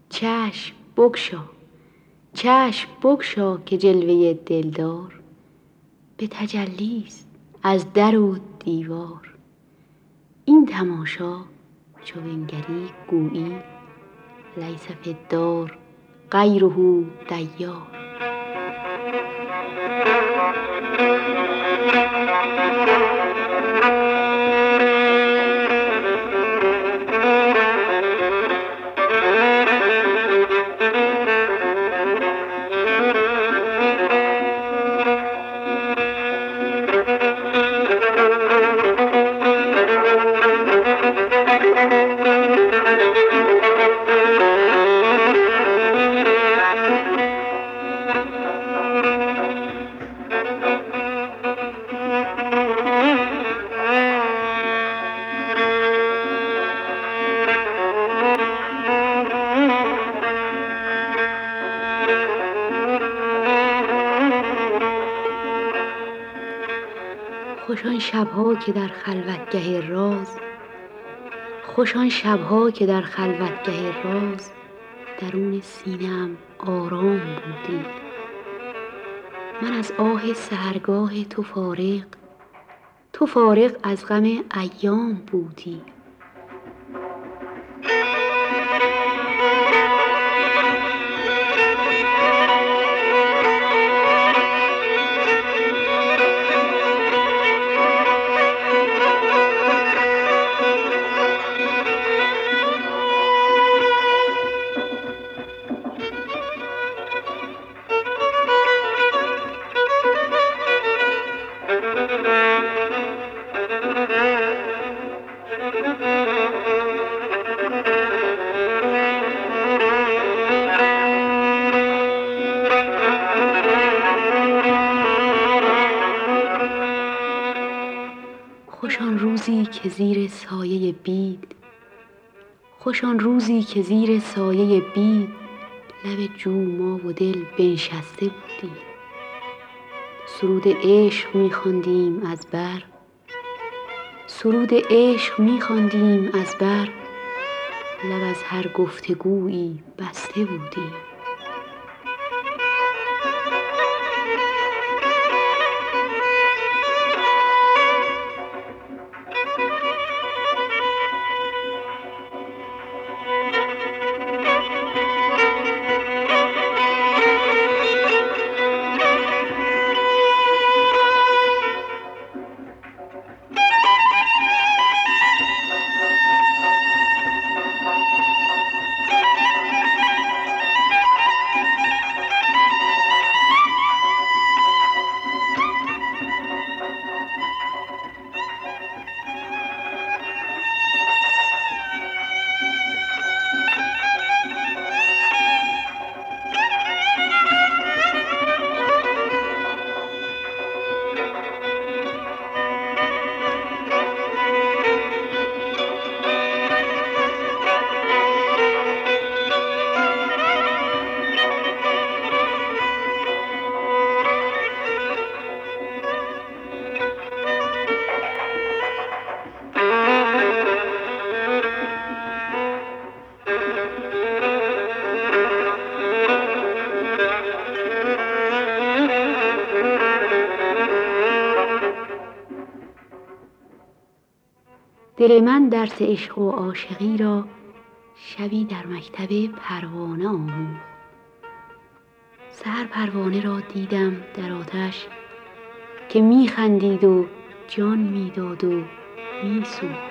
چشم بگشا، چشم بگشا که جلوه دلدار به تجلیست از در و دیوار. این تماشا چو بنگری گویی لیس فی الدار غیره دیار. خوش آن شب‌ها که در خلوتگه راز، خوش آن شب‌ها که در خلوتگه راز درون سینه‌ام آرام بودی. من از آه سحرگاه تو فارغ، تو فارغ از غم ایام بودی. خوش آن روزی که زیر سایه بید، خوش آن روزی که زیر سایه بید لب جو ما و دل بنشسته بودیم. سرود عشق می‌خواندیم از بر، سرود عشق می‌خواندیم از بر، لب از هر گفتگویی بسته بودیم. دل من درس عشق و عاشقی را شبی در مکتب پروانه آموخت. سحر پروانه را دیدم در آتش که می‌خندید و جان می‌داد و می‌سوخت.